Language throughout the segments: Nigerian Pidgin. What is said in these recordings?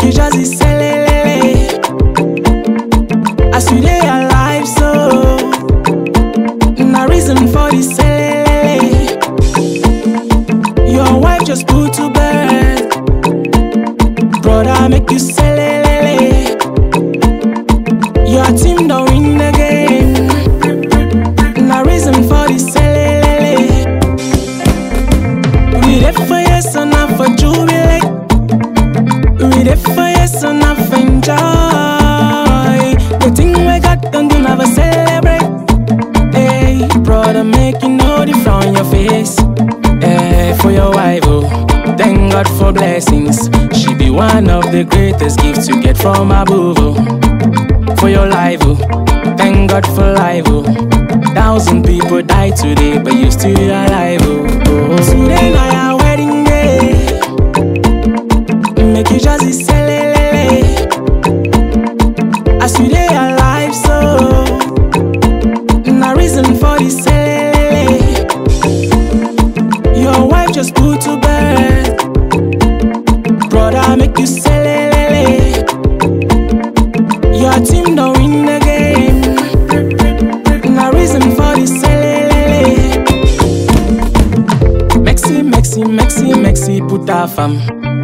you just sell it. As you dey alive, so na reason for this sell. Your wife just put to bed, brother make you sell it. Your team don't win the game, na reason for this sell. We dey for yes and not for jubilate. We dey for yes and not for enjoy. The thing we got don't do never celebrate. Hey, brother, make you know the frown on your face. Hey, for your wife, oh, thank God for blessings. She be one of the greatest gifts you get from above, oh. For your life, oh, thank God for life, oh. 1,000 people die today, but you still alive, oh. Today na your wedding day, make you just sell it. As you dey alive, so na reason for this sell. Your wife just put to bed, brother make you sell it. Your team don't win the game, na reason for this sell. Maxi, put a femme.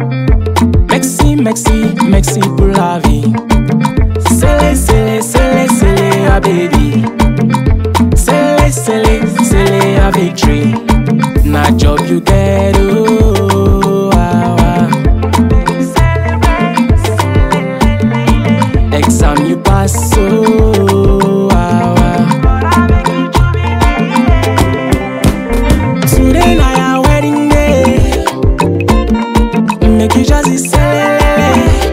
Maxi, pour la vie. Sele, a baby. Sele, a victory. Na job you get, oh, exam you pass, oh, Today na your wedding day, make you just sell it.